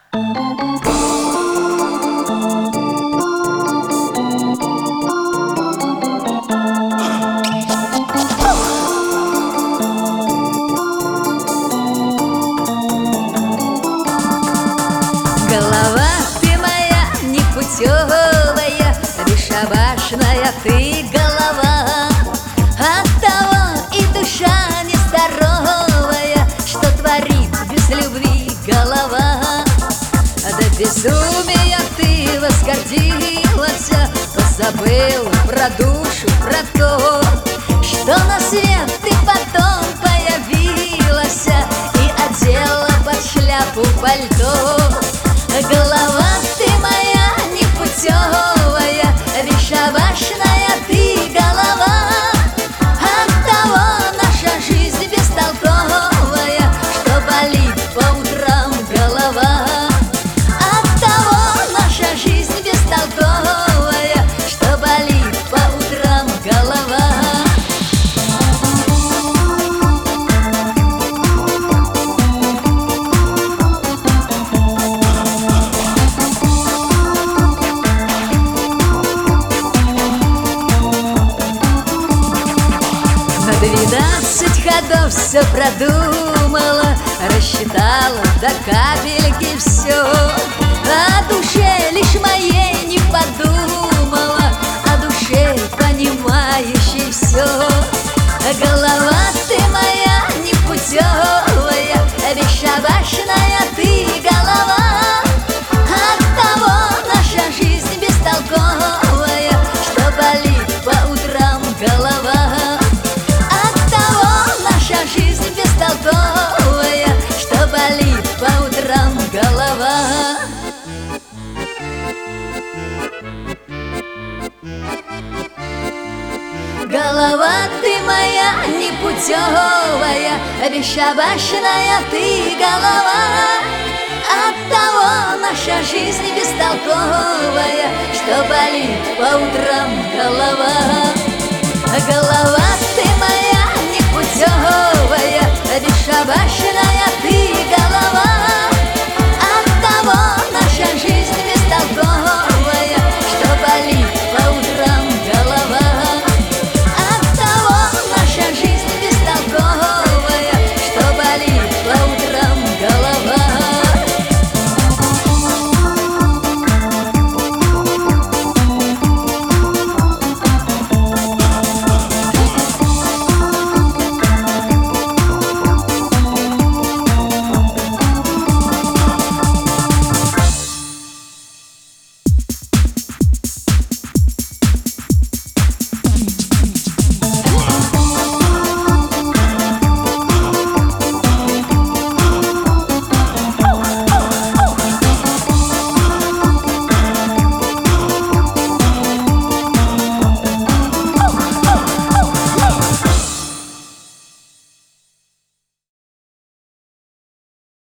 Голова ты моя непутевая, бесшабашная ты голова. Оттого и душа нездоровая, что творит без любви голова. До безумия ты возгордилась, позабыла про душу, про то, что на свет ты потом появилась и одела под шляпу пальто. Голова ты моя непутевая, бесшабашная ты голова. Оттого наша жизнь бестолковая, что болит по утрам голова. Оттого наша жизнь бестолковая, что болит по утрам голова. На 12 ходов все продумала, рассчитала до капельки все. О душе лишь моей не подумала, о душе, понимающей все. Голова ты моя непутевая, бесшабашная ты голова. Оттого наша жизнь бестолковая, что болит по утрам голова. Оттого наша жизнь бестолковая, что болит по утрам голова. Голова ты моя непутевая, бесшабашная ты голова. Оттого наша жизнь бестолковая, что болит по утрам голова. Голова ты моя непутевая, бесшабашная